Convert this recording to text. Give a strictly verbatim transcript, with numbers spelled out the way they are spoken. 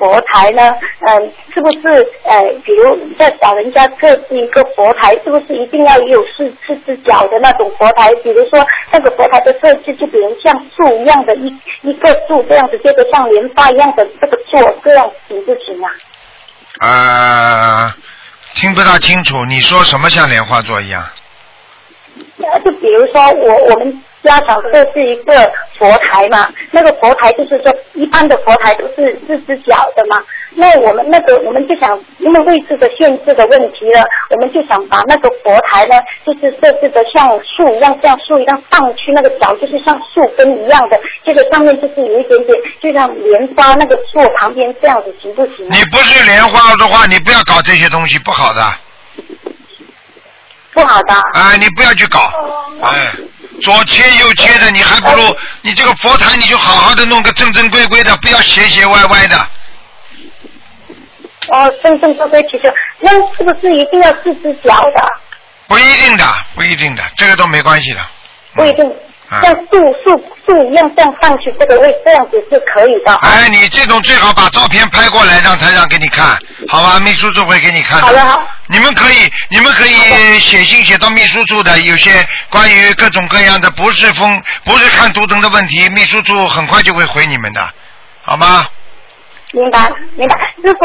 佛台呢，嗯、呃，是不是呃，比如在老人家设置一个佛台，是不是一定要有四四只脚的那种佛台？比如说那个佛台的设计，就比如像树一样的一一个树这样子，接着像莲花一样的这个座，这样行不行啊？ 呃，听不大清楚，你说什么像莲花座一样？ 呃，就比如说我我们家想设置一个佛台嘛，那个佛台就是说一般的佛台都是四只脚的嘛，那我们那个我们就想，因为位置的限制的问题了，我们就想把那个佛台呢，就是设置的像树一样，像树一样上去，那个脚就是像树根一样的，这个上面就是有一点点，就像莲花那个座旁边这样子，行不行？ 你不是莲花的话，你不要搞这些东西，不好的。 不好的。 哎，你不要去搞，哎，左切右切的，你还不如你这个佛台，你就好好的弄个正正规规的，不要斜斜歪歪的。 哦，正正规规，其实那是不是一定要四只脚的？ 不一定的，不一定的，这个都没关系的。 不一定。 嗯像树树树一样这样上去，这个位这样子是可以的。 哎，你这种最好把照片拍过来，让台长给你看，好吧？秘书处会给你看的。 好的好。 你们可以，你们可以写信写到秘书处的，有些关于各种各样的，不是封，不是看图腾的问题，秘书处很快就会回你们的，好吗？ 明白，明白，师傅。